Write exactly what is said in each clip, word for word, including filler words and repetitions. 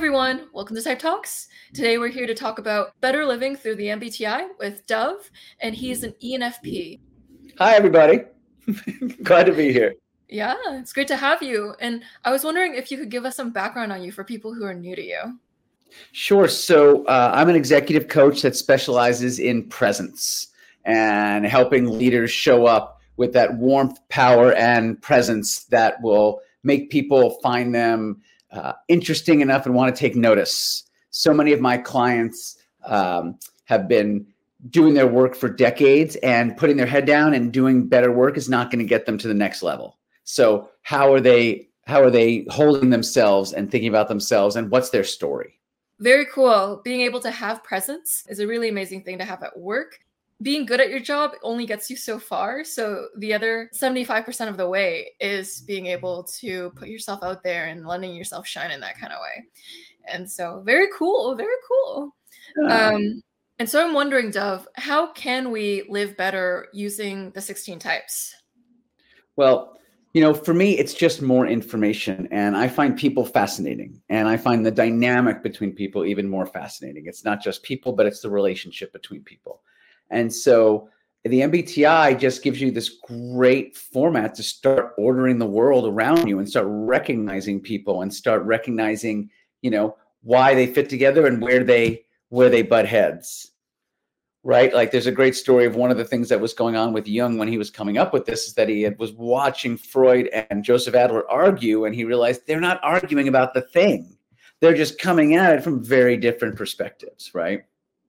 everyone, welcome to Type Talks. Today we're here to talk about better living through the M B T I with Dove, and he's an E N F P. Hi, everybody. Glad to be here. Yeah, it's great to have you. And I was wondering if you could give us some background on you for people who are new to you. Sure. So uh, I'm an executive coach that specializes in presence and helping leaders show up with that warmth, power, and presence that will make people find them uh, interesting enough and want to take notice. So many of my clients um, have been doing their work for decades, and putting their head down and doing better work is not going to get them to the next level. So how are they, how are they holding themselves and thinking about themselves, and what's their story? Very cool. Being able to have presence is a really amazing thing to have at work. Being good at your job only gets you so far. So the other seventy-five percent of the way is being able to put yourself out there and letting yourself shine in that kind of way. And so very cool, very cool. Yeah. Um, and so I'm wondering, Dove, how can we live better using the sixteen types? Well, you know, for me, it's just more information, and I find people fascinating, and I find the dynamic between people even more fascinating. It's not just people, but it's the relationship between people. And so the M B T I just gives you this great format to start ordering the world around you and start recognizing people and start recognizing, you know, why they fit together and where they where they butt heads. Right? Like there's a great story of one of the things that was going on with Jung when he was coming up with this, is that he had, was watching Freud and Joseph Adler argue, and he realized they're not arguing about the thing. They're just coming at it from very different perspectives, right?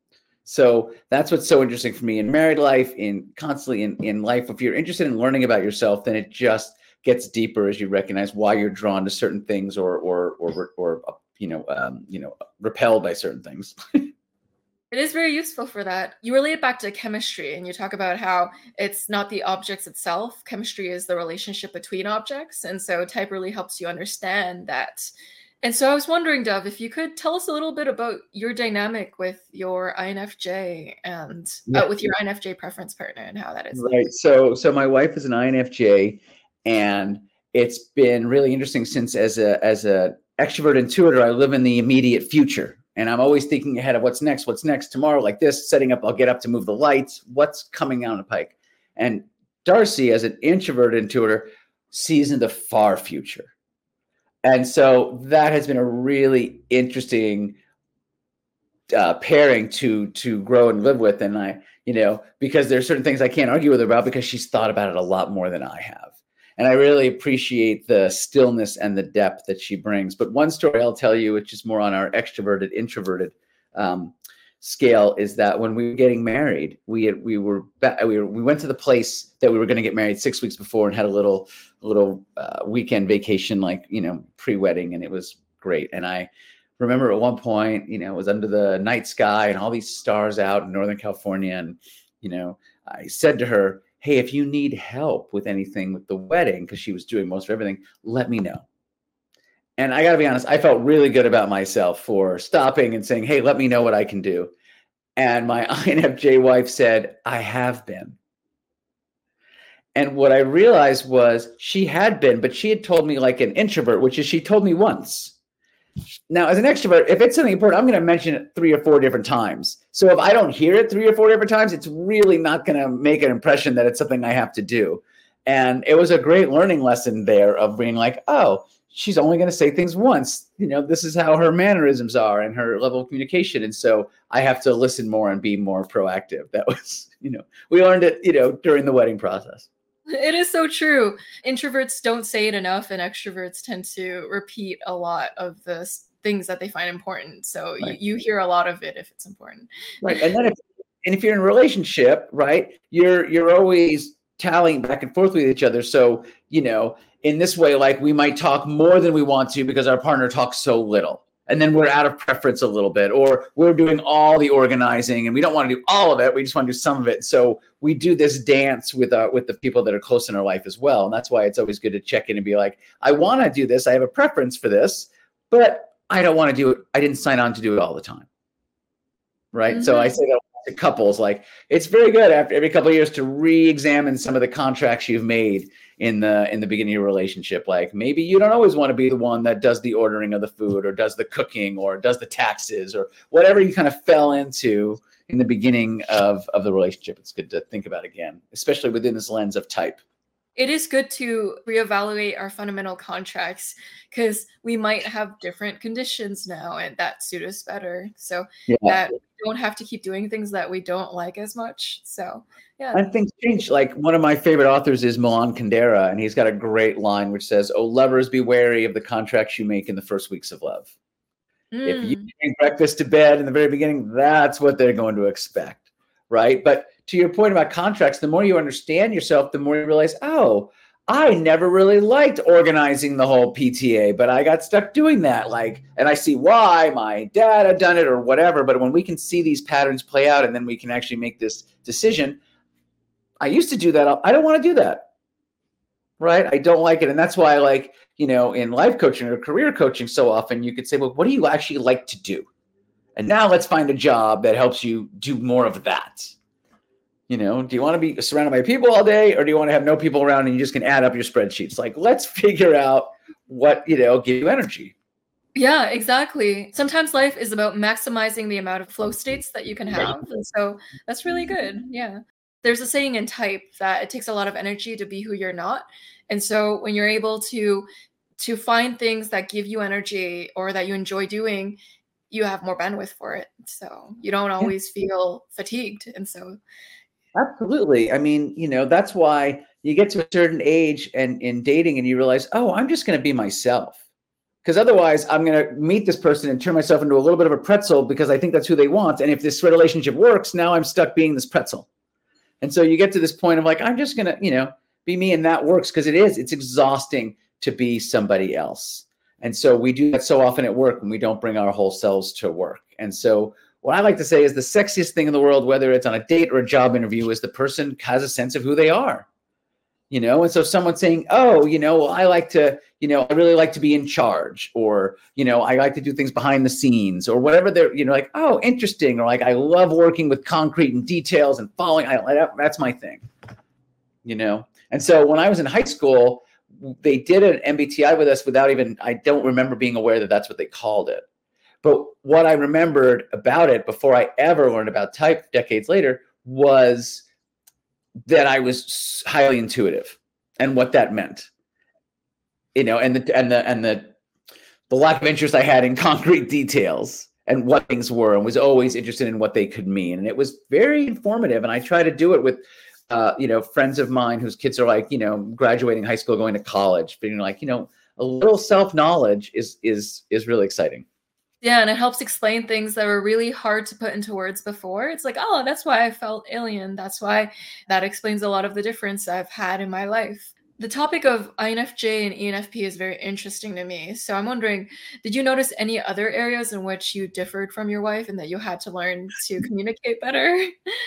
So that's what's so interesting for me in married life, in constantly in, in life. If you're interested in learning about yourself, then it just gets deeper as you recognize why you're drawn to certain things, or or or or, or you know um, you know repelled by certain things. It is very useful for that. You relate it back to chemistry, and you talk about how it's not the objects itself. Chemistry is the relationship between objects. And so type really helps you understand that. And so I was wondering, Dove, if you could tell us a little bit about your dynamic with your I N F J and Yeah. uh, with your I N F J preference partner and how that is. Right. So, so my wife is an I N F J, and it's been really interesting since as a, as a extrovert intuitor, I live in the immediate future. And I'm always thinking ahead of what's next, what's next tomorrow, like this, setting up, I'll get up to move the lights, what's coming down the pike. And Darcy, as an introvert intuitor, sees in the far future. And so that has been a really interesting uh, pairing to to grow and live with. And I, you know, because there's certain things I can't argue with her about, because she's thought about it a lot more than I have. And I really appreciate the stillness and the depth that she brings. But one story I'll tell you, which is more on our extroverted, introverted um, scale, is that when we were getting married, we had, we were we were we went to the place that we were going to get married six weeks before, and had a little little uh, weekend vacation, like, you know, pre-wedding, and it was great. And I remember at one point, you know, it was under the night sky and all these stars out in Northern California, and you know, I said to her, hey, if you need help with anything with the wedding, because she was doing most of everything, let me know. And I got to be honest, I felt really good about myself for stopping and saying, hey, let me know what I can do. And my I N F J wife said, I have been. And what I realized was she had been, but she had told me like an introvert, which is she told me once. Now, as an extrovert, if it's something important, I'm going to mention it three or four different times. So if I don't hear it three or four different times, it's really not going to make an impression that it's something I have to do. And it was a great learning lesson there of being like, oh, she's only going to say things once. You know, this is how her mannerisms are and her level of communication. And so I have to listen more and be more proactive. That was, you know, we learned it, you know, during the wedding process. It is so true. Introverts don't say it enough, and extroverts tend to repeat a lot of the things that they find important. So right. you, you hear a lot of it if it's important. Right. And then if, and if you're in a relationship, right, you're you're always tallying back and forth with each other. So, you know, in this way, like we might talk more than we want to because our partner talks so little. And then we're out of preference a little bit, or we're doing all the organizing and we don't want to do all of it. We just want to do some of it. So we do this dance with uh, with the people that are close in our life as well. And that's why it's always good to check in and be like, I want to do this. I have a preference for this, but I don't want to do it. I didn't sign on to do it all the time. Right. Mm-hmm. So I say that to couples, like it's very good after every couple of years to re-examine some of the contracts you've made in the in the beginning of your relationship. Like maybe you don't always want to be the one that does the ordering of the food or does the cooking or does the taxes or whatever you kind of fell into in the beginning of, of the relationship. It's good to think about again, especially within this lens of type. It is good to reevaluate our fundamental contracts because we might have different conditions now and that suit us better. So Yeah. that we don't have to keep doing things that we don't like as much. So yeah. And things change. Like one of my favorite authors is Milan Kundera, and he's got a great line which says, "Oh, lovers, be wary of the contracts you make in the first weeks of love." Mm. If you bring breakfast to bed in the very beginning, that's what they're going to expect, right? But to your point about contracts, the more you understand yourself, the more you realize, oh, I never really liked organizing the whole P T A, but I got stuck doing that. Like, and I see why my dad had done it or whatever. But when we can see these patterns play out and then we can actually make this decision, I used to do that. I don't want to do that. Right. I don't like it. And that's why, like, you know, in life coaching or career coaching, so often you could say, well, what do you actually like to do? And now let's find a job that helps you do more of that. You know, do you want to be surrounded by people all day, or do you want to have no people around and you just can add up your spreadsheets? Like, let's figure out what, you know, give you energy. Yeah, exactly. Sometimes life is about maximizing the amount of flow states that you can have. And so that's really good. Yeah. There's a saying in type that it takes a lot of energy to be who you're not. And so when you're able to to find things that give you energy or that you enjoy doing, you have more bandwidth for it. So you don't always yeah. feel fatigued. And so absolutely. I mean, you know, that's why you get to a certain age and in dating and you realize, oh, I'm just going to be myself. Because otherwise I'm going to meet this person and turn myself into a little bit of a pretzel because I think that's who they want. And if this relationship works, now I'm stuck being this pretzel. And so you get to this point of like, I'm just going to, you know, be me, and that works because it is. It's exhausting to be somebody else. And so we do that so often at work when we don't bring our whole selves to work. And so what I like to say is the sexiest thing in the world, whether it's on a date or a job interview, is the person has a sense of who they are, you know? And so someone's saying, oh, you know, well, I like to, you know, I really like to be in charge, or, you know, I like to do things behind the scenes or whatever they're, you know, like, oh, interesting. Or like, I love working with concrete and details and following. I, that's my thing, you know? And so when I was in high school, they did an M B T I with us without even, I don't remember being aware that that's what they called it. But what I remembered about it before I ever learned about type decades later was that I was highly intuitive and what that meant, you know, and the, and the, and the, the lack of interest I had in concrete details and what things were, and was always interested in what they could mean. And it was very informative. And I try to do it with, uh, you know, friends of mine whose kids are like, you know, graduating high school, going to college, being like, you know, a little self-knowledge is, is, is really exciting. Yeah, and it helps explain things that were really hard to put into words before. It's like, oh, that's why I felt alien. That's why that explains a lot of the difference I've had in my life. The topic of I N F J and E N F P is very interesting to me. So I'm wondering, did you notice any other areas in which you differed from your wife and that you had to learn to communicate better?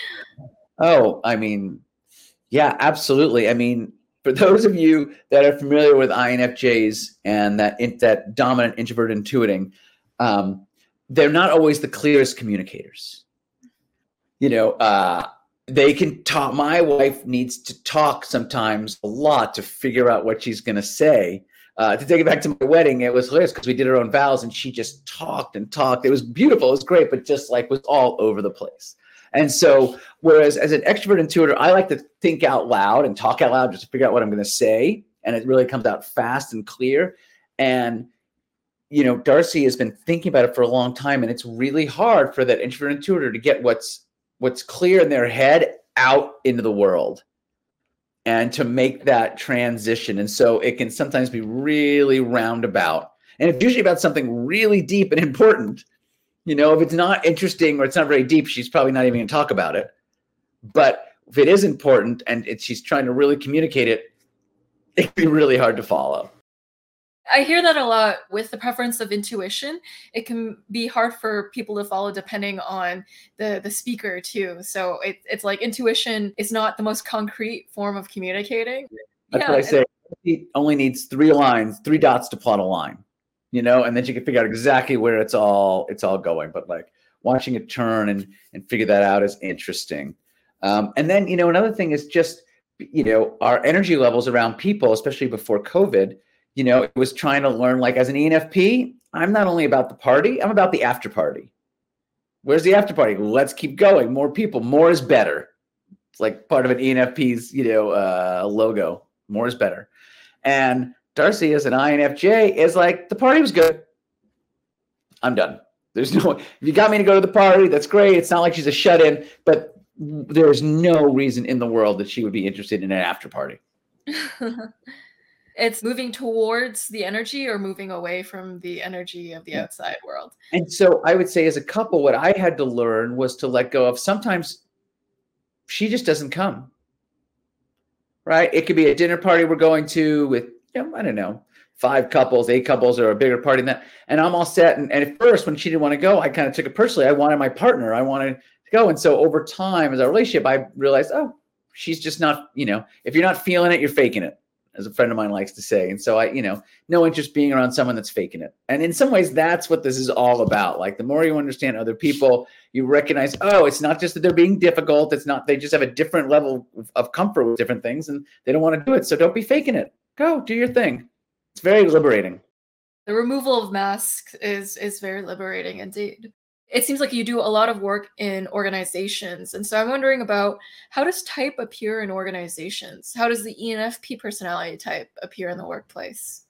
Oh, I mean, yeah, absolutely. I mean, for those of you that are familiar with I N F Js and that, that dominant introvert intuiting, Um, they're not always the clearest communicators. You know, uh, they can talk. My wife needs to talk sometimes a lot to figure out what she's going to say. Uh, to take it back to my wedding, it was hilarious because we did our own vows and she just talked and talked. It was beautiful. It was great, but just like was all over the place. And so, whereas as an extrovert intuitor, I like to think out loud and talk out loud just to figure out what I'm going to say. And it really comes out fast and clear. And you know, Darcy has been thinking about it for a long time, and it's really hard for that introvert intuitor to get what's what's clear in their head out into the world and to make that transition. And so it can sometimes be really roundabout. And it's usually about something really deep and important. You know, if it's not interesting or it's not very deep, she's probably not even going to talk about it. But if it is important and it, she's trying to really communicate it, it can be really hard to follow. I hear that a lot with the preference of intuition. It can be hard for people to follow depending on the, the speaker too. So it, it's like intuition is not the most concrete form of communicating. That's yeah, what I say. It only needs three lines, three dots to plot a line, you know, and then you can figure out exactly where it's all it's all going. But like watching it turn and and figure that out is interesting. Um, and then, you know, another thing is just, you know, our energy levels around people, especially before COVID, you know, it was trying to learn, like as an E N F P, I'm not only about the party, I'm about the after party. Where's the after party? Let's keep going. More people, more is better. It's like part of an E N F P's, you know, uh, logo. More is better. And Darcy, as an I N F J, is like, the party was good. I'm done. There's no, if you got me to go to the party, that's great. It's not like she's a shut-in, but there's no reason in the world that she would be interested in an after party. It's moving towards the energy or moving away from the energy of the outside world. And so I would say as a couple, what I had to learn was to let go of sometimes she just doesn't come, right? It could be a dinner party we're going to with, you know, I don't know, five couples, eight couples, or a bigger party than that. And I'm all set. And, and at first, when she didn't want to go, I kind of took it personally. I wanted my partner. I wanted to go. And so over time, as a relationship, I realized, oh, she's just not, you know, if you're not feeling it, you're faking it, as a friend of mine likes to say. And so I, you know, no interest being around someone that's faking it. And in some ways, that's what this is all about. Like the more you understand other people, you recognize, oh, it's not just that they're being difficult. It's not, they just have a different level of, of comfort with different things and they don't want to do it. So don't be faking it. Go do your thing. It's very liberating. The removal of masks is is very liberating indeed. It seems like you do a lot of work in organizations. And so I'm wondering about, how does type appear in organizations? How does the E N F P personality type appear in the workplace?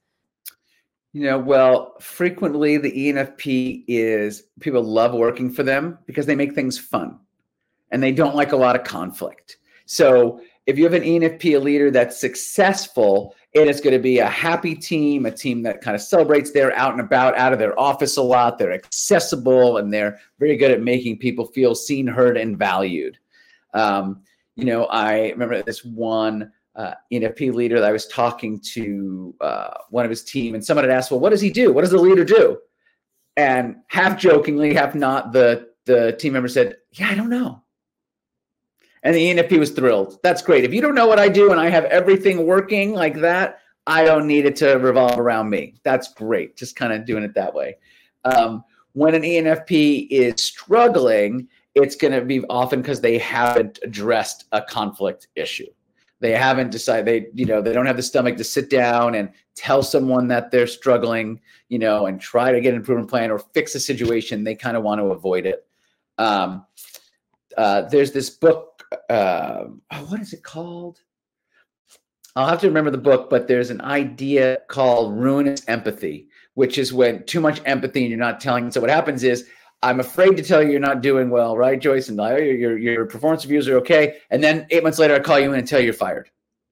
You know, well, frequently the E N F P is, people love working for them because they make things fun and they don't like a lot of conflict. So if you have an E N F P, a leader that's successful, it is going to be a happy team, a team that kind of celebrates. They're out and about, out of their office a lot. They're accessible, and they're very good at making people feel seen, heard, and valued. Um, you know, I remember this one uh, E N F P leader that I was talking to uh, one of his team, and someone had asked, well, what does he do? What does the leader do? And half jokingly, half not, the, the team member said, yeah, I don't know. And the E N F P was thrilled. That's great. If you don't know what I do and I have everything working like that, I don't need it to revolve around me. That's great. Just kind of doing it that way. Um, when an E N F P is struggling, it's going to be often because they haven't addressed a conflict issue. They haven't decided, they, you know, they don't have the stomach to sit down and tell someone that they're struggling, you know, and try to get an improvement plan or fix a situation. They kind of want to avoid it. Um, uh, there's this book. Uh, oh, what is it called? I'll have to remember the book, but there's an idea called ruinous empathy, which is when too much empathy and you're not telling. So what happens is, I'm afraid to tell you you're not doing well, right, Joyce? And your, your, your performance reviews are okay. And then eight months later, I call you in and tell you you're fired.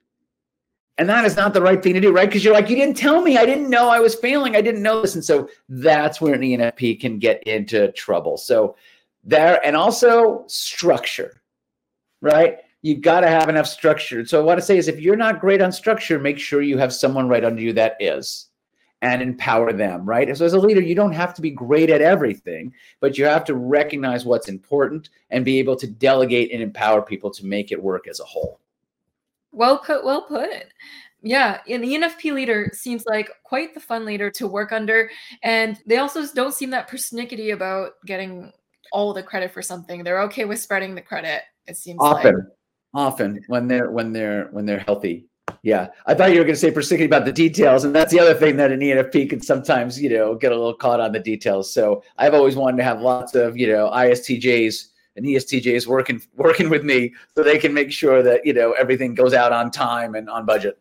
And that is not the right thing to do, right? Because you're like, you didn't tell me. I didn't know I was failing. I didn't know this. And so that's where an E N F P can get into trouble. So there, and also structure. Right? You got to have enough structure. So what I say is, if you're not great on structure, make sure you have someone right under you that is, and empower them, right? So as a leader, you don't have to be great at everything, but you have to recognize what's important and be able to delegate and empower people to make it work as a whole. Well put, well put. Yeah, an E N F P leader seems like quite the fun leader to work under. And they also don't seem that persnickety about getting all the credit for something. They're okay with spreading the credit. It seems often, like. often when they're when they're when they're healthy. Yeah, I thought you were going to say persnickety about the details, and that's the other thing that an E N F P can sometimes, you know, get a little caught on the details. So I've always wanted to have lots of, you know, I S T Js and E S T Js working working with me so they can make sure that, you know, everything goes out on time and on budget.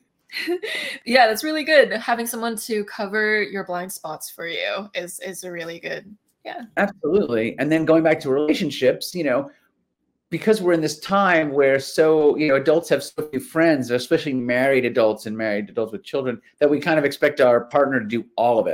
Yeah, that's really good. Having someone to cover your blind spots for you is is a really good. Yeah, absolutely. And then going back to relationships, you know, because we're in this time where so, you know, adults have so few friends, especially married adults and married adults with children, that we kind of expect our partner to do all of it.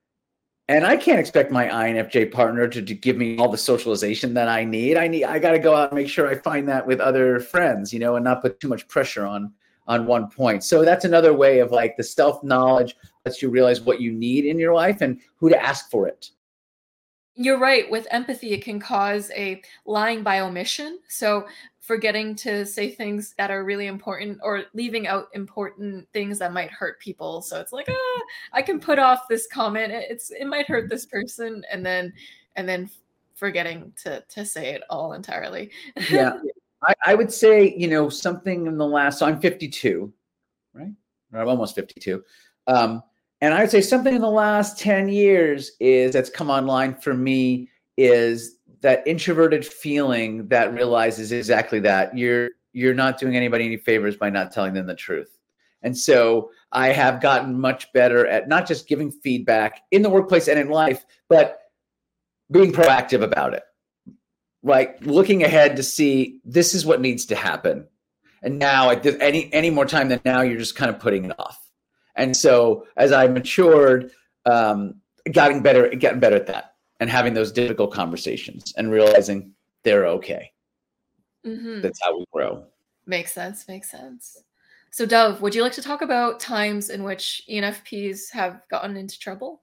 And I can't expect my I N F J partner to, to give me all the socialization that I need. I need, I got to go out and make sure I find that with other friends, you know, and not put too much pressure on, on one point. So that's another way of, like, the self-knowledge lets you realize what you need in your life and who to ask for it. You're right. With empathy, it can cause a lying by omission. So forgetting to say things that are really important or leaving out important things that might hurt people. So it's like, ah, I can put off this comment. It's, it might hurt this person. And then, and then forgetting to to say it all entirely. Yeah. I, I would say, you know, something in the last, so I'm fifty-two, right? Or I'm almost fifty-two. Um, and I would say something in the last ten years is that's come online for me is that introverted feeling that realizes exactly that you're you're not doing anybody any favors by not telling them the truth. And so I have gotten much better at not just giving feedback in the workplace and in life, but being proactive about it. Like looking ahead to see this is what needs to happen. And now at this, any any more time than now, you're just kind of putting it off. And so as I matured, um, getting better, getting better at that and having those difficult conversations and realizing they're okay. Mm-hmm. That's how we grow. Makes sense. Makes sense. So Dove, would you like to talk about times in which E N F Ps have gotten into trouble?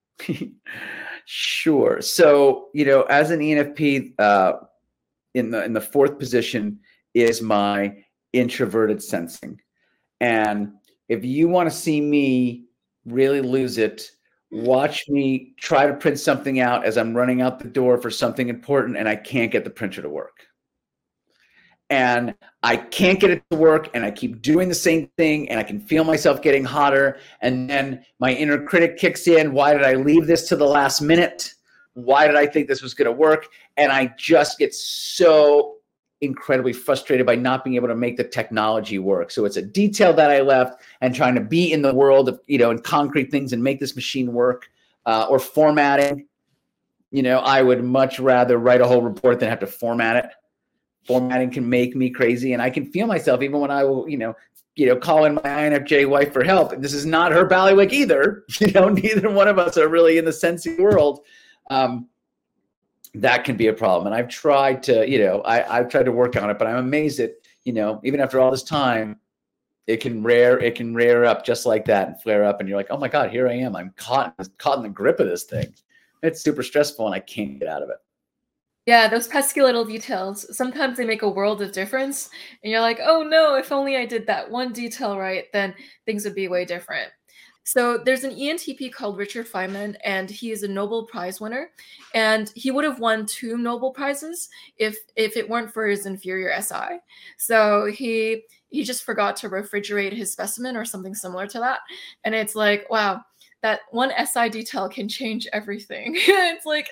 Sure. So, you know, as an E N F P, uh, in the in the fourth position is my introverted sensing. And if you want to see me really lose it, watch me try to print something out as I'm running out the door for something important and I can't get the printer to work. And I can't get it to work and I keep doing the same thing and I can feel myself getting hotter. And then my inner critic kicks in. Why did I leave this to the last minute? Why did I think this was going to work? And I just get so incredibly frustrated by not being able to make the technology work. So it's a detail that I left and trying to be in the world of, you know, in concrete things and make this machine work, uh, or formatting. You know, I would much rather write a whole report than have to format it. Formatting can make me crazy, and I can feel myself even when I will, you know, you know, call in my I N F J wife for help. And this is not her ballywick either. You know, neither one of us are really in the sensing world. Um, that can be a problem. And I've tried to, you know, I, I've tried to work on it, but I'm amazed that, you know, even after all this time, it can rear, it can rear up just like that and flare up. And you're like, oh my God, here I am. I'm caught, caught in the grip of this thing. It's super stressful and I can't get out of it. Yeah, those pesky little details, sometimes they make a world of difference. And you're like, oh no, if only I did that one detail right, then things would be way different. So there's an E N T P called Richard Feynman, and he is a Nobel Prize winner. And he would have won two Nobel Prizes if if it weren't for his inferior S I. So he he just forgot to refrigerate his specimen or something similar to that. And it's like, wow, that one S I detail can change everything. It's like...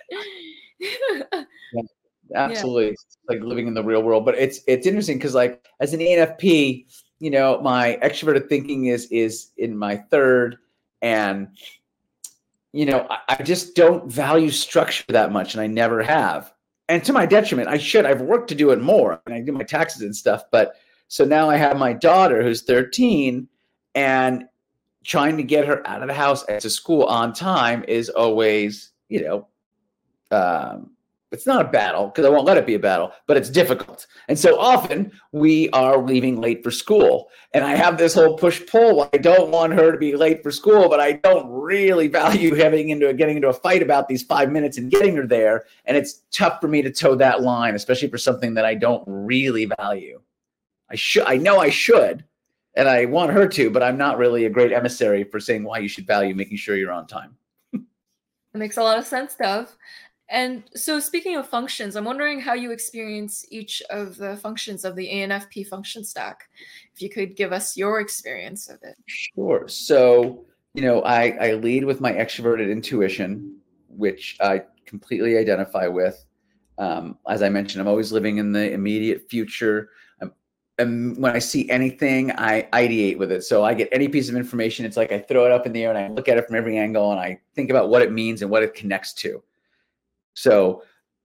Yeah, absolutely. Yeah. It's like living in the real world. But it's it's interesting because like as an E N F P, you know, my extroverted thinking is is in my third, and you know, I, I just don't value structure that much, and I never have. And to my detriment, I should. I've worked to do it more, and I do my taxes and stuff. But so now I have my daughter who's thirteen, and trying to get her out of the house and to school on time is always, you know, um, it's not a battle because I won't let it be a battle, but it's difficult. And so often we are leaving late for school. And I have this whole push-pull. I don't want her to be late for school, but I don't really value having into getting into a fight about these five minutes and getting her there. And it's tough for me to toe that line, especially for something that I don't really value. I should, I know I should, and I want her to, but I'm not really a great emissary for saying why you should value making sure you're on time. It makes a lot of sense, Dove. And so speaking of functions, I'm wondering how you experience each of the functions of the E N F P function stack. If you could give us your experience of it. Sure. So, you know, I, I lead with my extroverted intuition, which I completely identify with. Um, as I mentioned, I'm always living in the immediate future. I'm, and when I see anything, I ideate with it. So I get any piece of information. It's like I throw it up in the air and I look at it from every angle and I think about what it means and what it connects to. So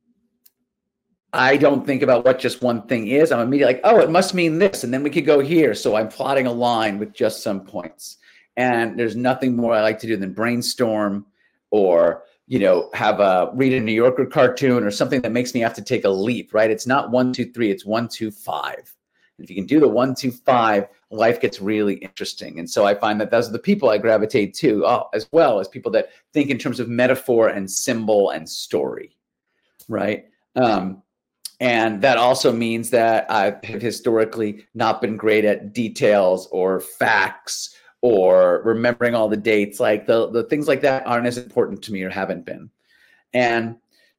I don't think about what just one thing is. I'm immediately like, oh, it must mean this. And then we could go here. So I'm plotting a line with just some points. And there's nothing more I like to do than brainstorm or, you know, have a read a New Yorker cartoon or something that makes me have to take a leap, right? It's not one, two, three, it's one, two, five. If you can do the one, two, five, life gets really interesting. And so I find that those are the people I gravitate to, oh, as well as people that think in terms of metaphor and symbol and story, right? Um, and that also means that I have historically not been great at details or facts or remembering all the dates. Like the, the things like that aren't as important to me or haven't been. And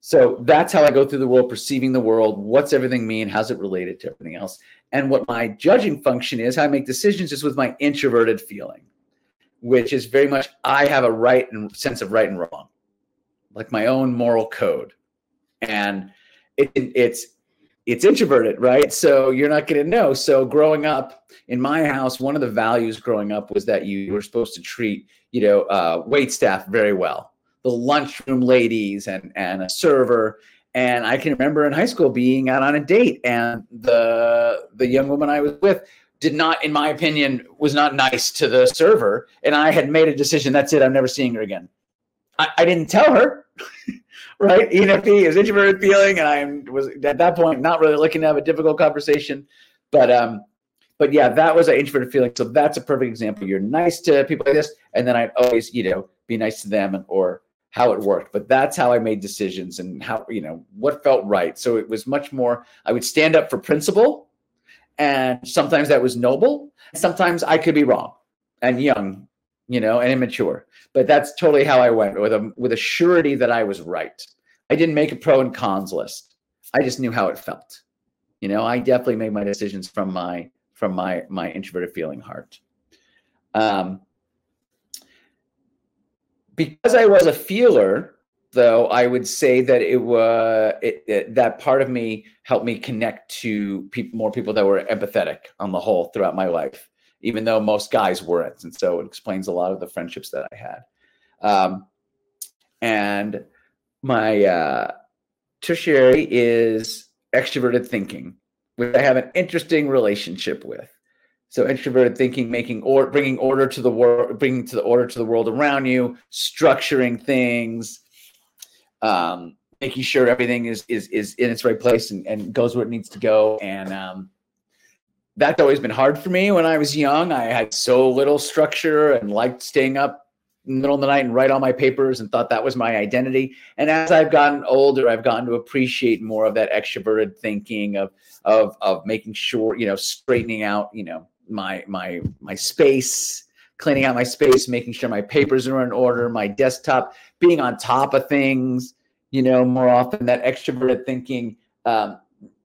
So that's how I go through the world, perceiving the world. What's everything mean? How's it related to everything else? And what my judging function is, how I make decisions, is with my introverted feeling, which is very much, I have a right and sense of right and wrong, like my own moral code. And it, it, it's it's introverted, right? So you're not going to know. So growing up in my house, one of the values growing up was that you were supposed to treat, you know, uh, wait staff very well, the lunchroom ladies and and a server. And I can remember in high school being out on a date, and the the young woman I was with did not, in my opinion, was not nice to the server. And I had made a decision. That's it. I'm never seeing her again. I, I didn't tell her, right? E N F P is introverted feeling, and I was at that point not really looking to have a difficult conversation. But um, but yeah, that was an introverted feeling. So that's a perfect example. You're nice to people like this, and then I'd always, you know, be nice to them, or how it worked. But that's how I made decisions, and how, you know, what felt right. So it was much more, I would stand up for principle, and sometimes that was noble. Sometimes I could be wrong and young, you know, and immature. But that's totally how I went, with a with a surety that I was right. I didn't make a pro and cons list. I just knew how it felt. You know, I definitely made my decisions from my from my my introverted feeling heart. Um, because I was a feeler, though, I would say that it was it, it, that part of me helped me connect to people, more people that were empathetic on the whole throughout my life, even though most guys weren't. And so it explains a lot of the friendships that I had. Um, and my uh, tertiary is extroverted thinking, which I have an interesting relationship with. So introverted thinking, making or bringing order to the world, bringing to the order to the world around you, structuring things, um, making sure everything is is is in its right place and, and goes where it needs to go. And um, that's always been hard for me. When I was young, I had so little structure and liked staying up in the middle of the night and write all my papers and thought that was my identity. And as I've gotten older, I've gotten to appreciate more of that extroverted thinking of of of making sure, you know, straightening out, you know, my my my space, cleaning out my space, making sure my papers are in order, my desktop, being on top of things, you know, more often. That extroverted thinking, um,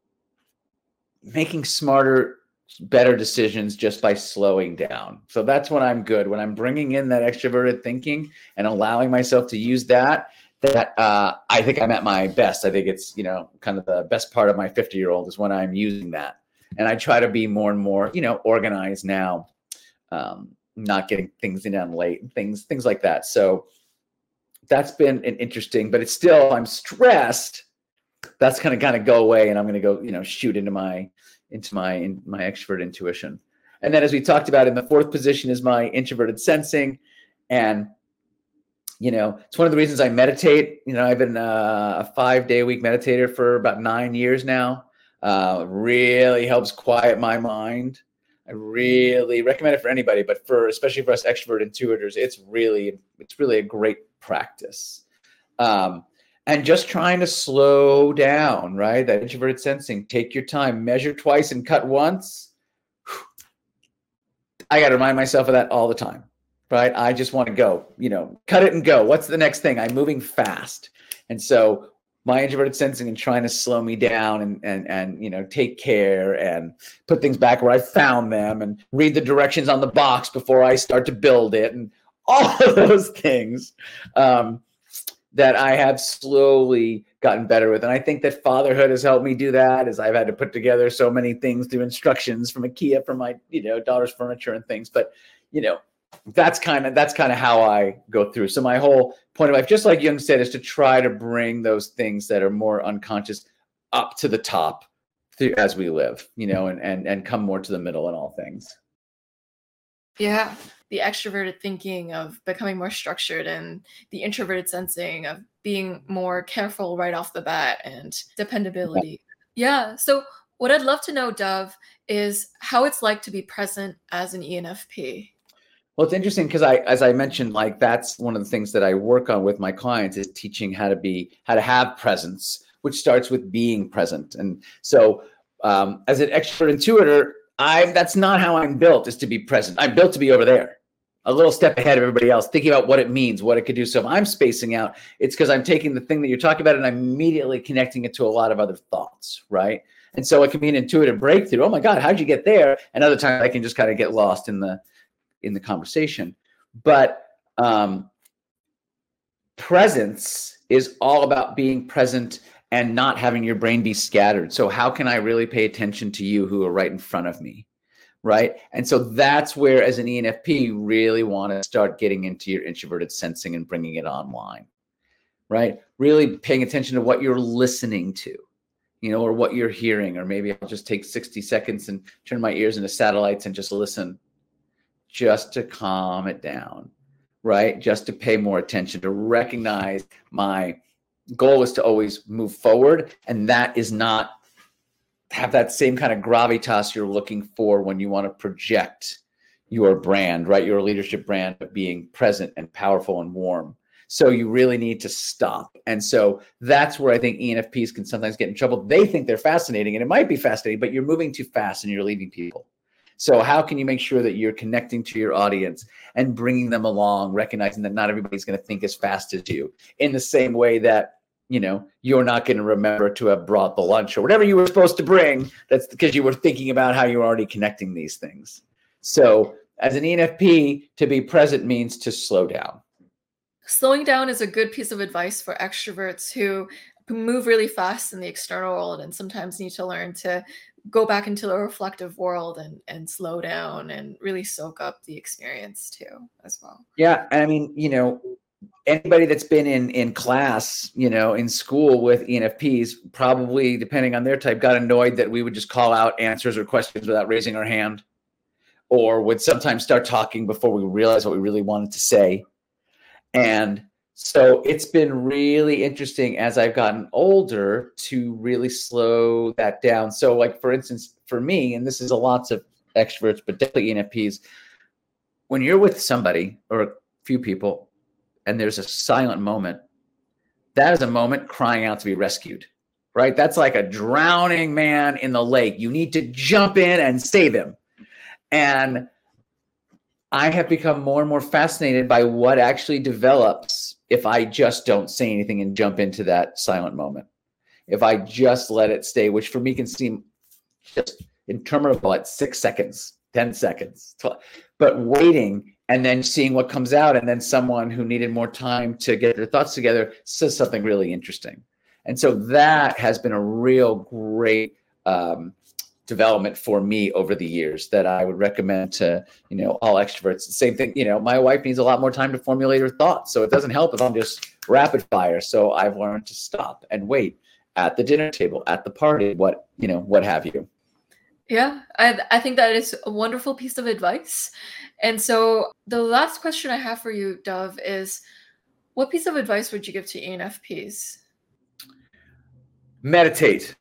making smarter, better decisions just by slowing down. So that's when I'm good, when I'm bringing in that extroverted thinking and allowing myself to use that. That uh, I think I'm at my best. I think it's, you know, kind of the best part of my fifty year old is when I'm using that. And I try to be more and more, you know, organized now, um, not getting things in on late and things, things like that. So that's been an interesting, but it's still, I'm stressed. That's going to kind of go away, and I'm going to go, you know, shoot into my, into my, in, my extrovert intuition. And then, as we talked about, in the fourth position is my introverted sensing. And, you know, it's one of the reasons I meditate. You know, I've been uh, a five day a week meditator for about nine years now. Uh, really helps quiet my mind. I really recommend it for anybody, but for, especially for us extrovert intuitors, it's really, it's really a great practice. Um, and just trying to slow down, right? That introverted sensing, take your time, measure twice and cut once. I got to remind myself of that all the time, right? I just want to go, you know, cut it and go. What's the next thing? I'm moving fast. And so my introverted sensing and trying to slow me down and, and, and, you know, take care and put things back where I found them and read the directions on the box before I start to build it, and all of those things um, that I have slowly gotten better with. And I think that fatherhood has helped me do that, as I've had to put together so many things through instructions from IKEA for my, you know, daughter's furniture and things. But, you know, that's kind of that's kind of how I go through. So my whole point of life, just like Jung said, is to try to bring those things that are more unconscious up to the top through, as we live, you know, and and and come more to the middle in all things. Yeah, the extroverted thinking of becoming more structured, and the introverted sensing of being more careful right off the bat, and dependability. Yeah. So what I'd love to know, Dov, is how it's like to be present as an E N F P. Well, it's interesting because I, as I mentioned, like that's one of the things that I work on with my clients is teaching how to be, how to have presence, which starts with being present. And so um, as an extrovert intuitor, I'm, that's not how I'm built, is to be present. I'm built to be over there. a little step ahead of everybody else, thinking about what it means, what it could do. So if I'm spacing out, it's because I'm taking the thing that you're talking about and I'm immediately connecting it to a lot of other thoughts, right? And so it can be an intuitive breakthrough. Oh my God, how'd you get there? And other times I can just kind of get lost in the in the conversation. But um, presence is all about being present and not having your brain be scattered. So how can I really pay attention to you who are right in front of me? Right. And so that's where, as an E N F P, you really want to start getting into your introverted sensing and bringing it online. Right. Really paying attention to what you're listening to, you know, or what you're hearing. Or maybe I'll just take sixty seconds and turn my ears into satellites and just listen, just to calm it down. Right. Just to pay more attention, to recognize my goal is to always move forward. And that is not have that same kind of gravitas you're looking for when you want to project your brand, right? Your leadership brand of being present and powerful and warm. So you really need to stop. And so that's where I think E N F Ps can sometimes get in trouble. They think they're fascinating, and it might be fascinating, but you're moving too fast and you're leaving people. So how can you make sure that you're connecting to your audience and bringing them along, recognizing that not everybody's going to think as fast as you, in the same way that, you know, you're not going to remember to have brought the lunch or whatever you were supposed to bring. That's because you were thinking about how you were already connecting these things. So as an E N F P, to be present means to slow down. Slowing down is a good piece of advice for extroverts who move really fast in the external world and sometimes need to learn to go back into the reflective world and, and slow down and really soak up the experience too, as well. Yeah. I mean, you know, anybody that's been in in class, you know, in school with E N F Ps, probably, depending on their type, got annoyed that we would just call out answers or questions without raising our hand, or would sometimes start talking before we realized what we really wanted to say. And so it's been really interesting as I've gotten older to really slow that down. So like, for instance, for me, and this is a lots of extroverts, but definitely E N F Ps, when you're with somebody or a few people, and there's a silent moment, that is a moment crying out to be rescued, right? That's like a drowning man in the lake. You need to jump in and save him. And I have become more and more fascinated by what actually develops if I just don't say anything and jump into that silent moment. If I just let it stay, which for me can seem just interminable at six seconds, ten seconds, but waiting and then seeing what comes out, and then someone who needed more time to get their thoughts together says something really interesting. And so that has been a real great um, development for me over the years that I would recommend to, you know, all extroverts. The same thing, you know, my wife needs a lot more time to formulate her thoughts. So it doesn't help if I'm just rapid fire. So I've learned to stop and wait at the dinner table, at the party, what, you know, what have you. Yeah, I, I think that is a wonderful piece of advice. And so the last question I have for you, Dov, is what piece of advice would you give to E N F Ps? Meditate.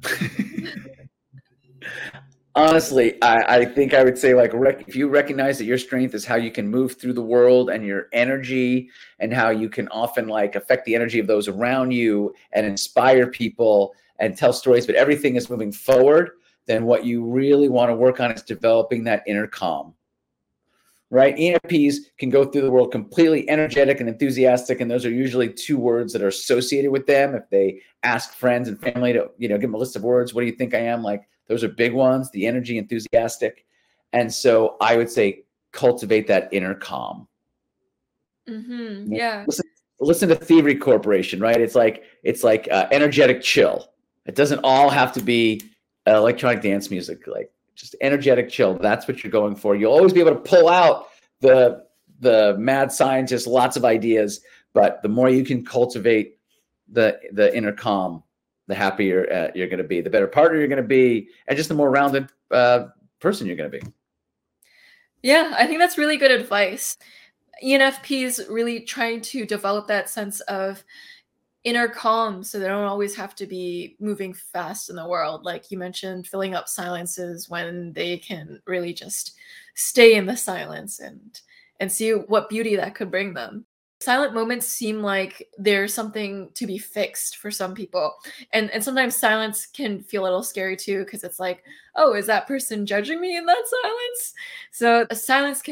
Honestly, I, I think I would say, like, rec- if you recognize that your strength is how you can move through the world and your energy, and how you can often like affect the energy of those around you and inspire people and tell stories, but everything is moving forward, then what you really want to work on is developing that inner calm, right? E N F Ps can go through the world completely energetic and enthusiastic, and those are usually two words that are associated with them. If they ask friends and family to, you know, give them a list of words, what do you think I am? Like, those are big ones, the energy, enthusiastic. And so I would say cultivate that inner calm. Mm-hmm. Yeah. Listen, listen to Thievery Corporation, right? It's like, it's like uh, energetic chill. It doesn't all have to be uh, electronic dance music, like just energetic chill. That's what you're going for. You'll always be able to pull out the, the mad scientist, lots of ideas, but the more you can cultivate the, the inner calm, the happier uh, you're going to be, the better partner you're going to be, and just the more rounded uh, person you're going to be. Yeah, I think that's really good advice. E N F Ps really trying to develop that sense of inner calm so they don't always have to be moving fast in the world. Like you mentioned, filling up silences when they can really just stay in the silence and and see what beauty that could bring them. Silent moments seem like there's something to be fixed for some people. And and sometimes silence can feel a little scary too, because it's like, oh, is that person judging me in that silence? So a silence can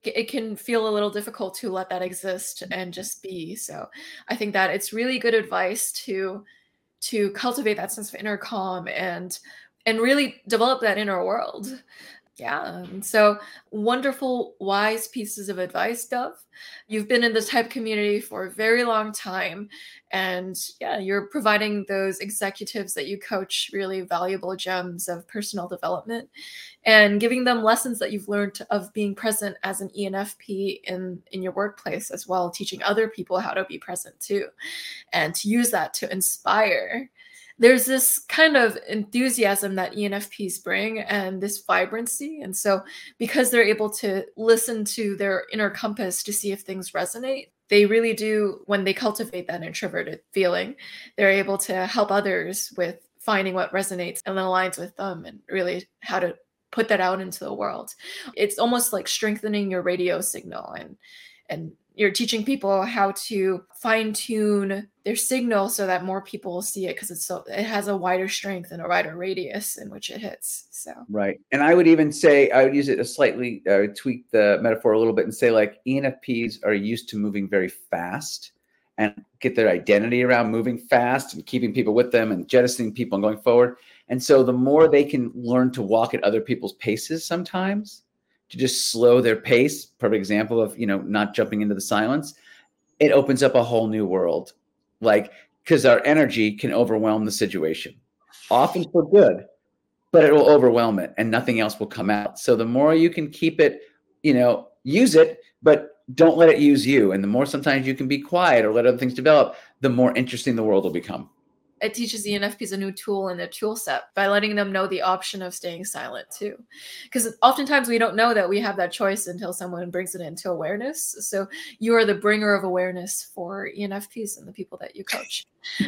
it can feel a little difficult to let that exist and just be. So I think that it's really good advice to to cultivate that sense of inner calm and and really develop that inner world. Yeah. And so wonderful, wise pieces of advice, Dove. You've been in the type community for a very long time. And yeah, you're providing those executives that you coach really valuable gems of personal development and giving them lessons that you've learned of being present as an E N F P in, in your workplace as well, teaching other people how to be present too, and to use that to inspire. There's this kind of enthusiasm that E N F Ps bring and this vibrancy. And so because they're able to listen to their inner compass to see if things resonate, they really do, when they cultivate that introverted feeling, they're able to help others with finding what resonates and aligns with them and really how to put that out into the world. It's almost like strengthening your radio signal, and and you're teaching people how to fine tune their signal so that more people will see it, because it's so it has a wider strength and a wider radius in which it hits. So right. And I would even say I would use it a slightly uh, tweak the metaphor a little bit and say, like, E N F Ps are used to moving very fast and get their identity around moving fast and keeping people with them and jettisoning people and going forward. And so the more they can learn to walk at other people's paces sometimes, to just slow their pace, perfect example of, you know, not jumping into the silence, it opens up a whole new world. Like, because our energy can overwhelm the situation, often for good, but it will overwhelm it and nothing else will come out. So the more you can keep it, you know, use it, but don't let it use you. And the more sometimes you can be quiet or let other things develop, the more interesting the world will become. It teaches E N F Ps a new tool in their tool set by letting them know the option of staying silent too. Because oftentimes we don't know that we have that choice until someone brings it into awareness. So you are the bringer of awareness for E N F Ps and the people that you coach.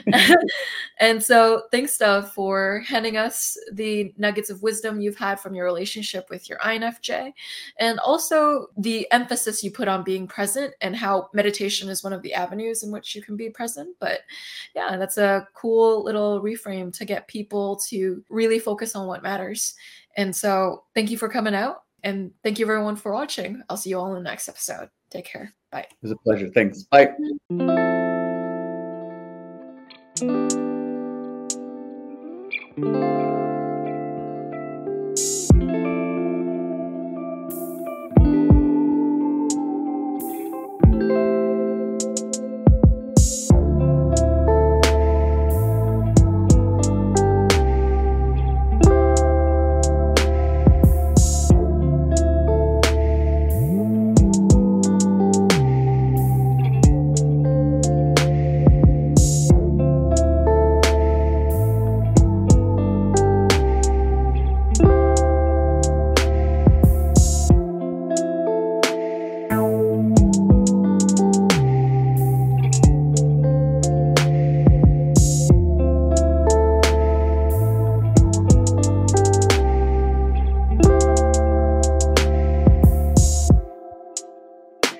And so thanks, Dove, for handing us the nuggets of wisdom you've had from your relationship with your I N F J, and also the emphasis you put on being present and how meditation is one of the avenues in which you can be present. But yeah, that's a cool little reframe to get people to really focus on what matters. And so thank you for coming out, and thank you everyone for watching. I'll see you all in the next episode. Take care. Bye. It was a pleasure. Thanks. Bye. Thank you.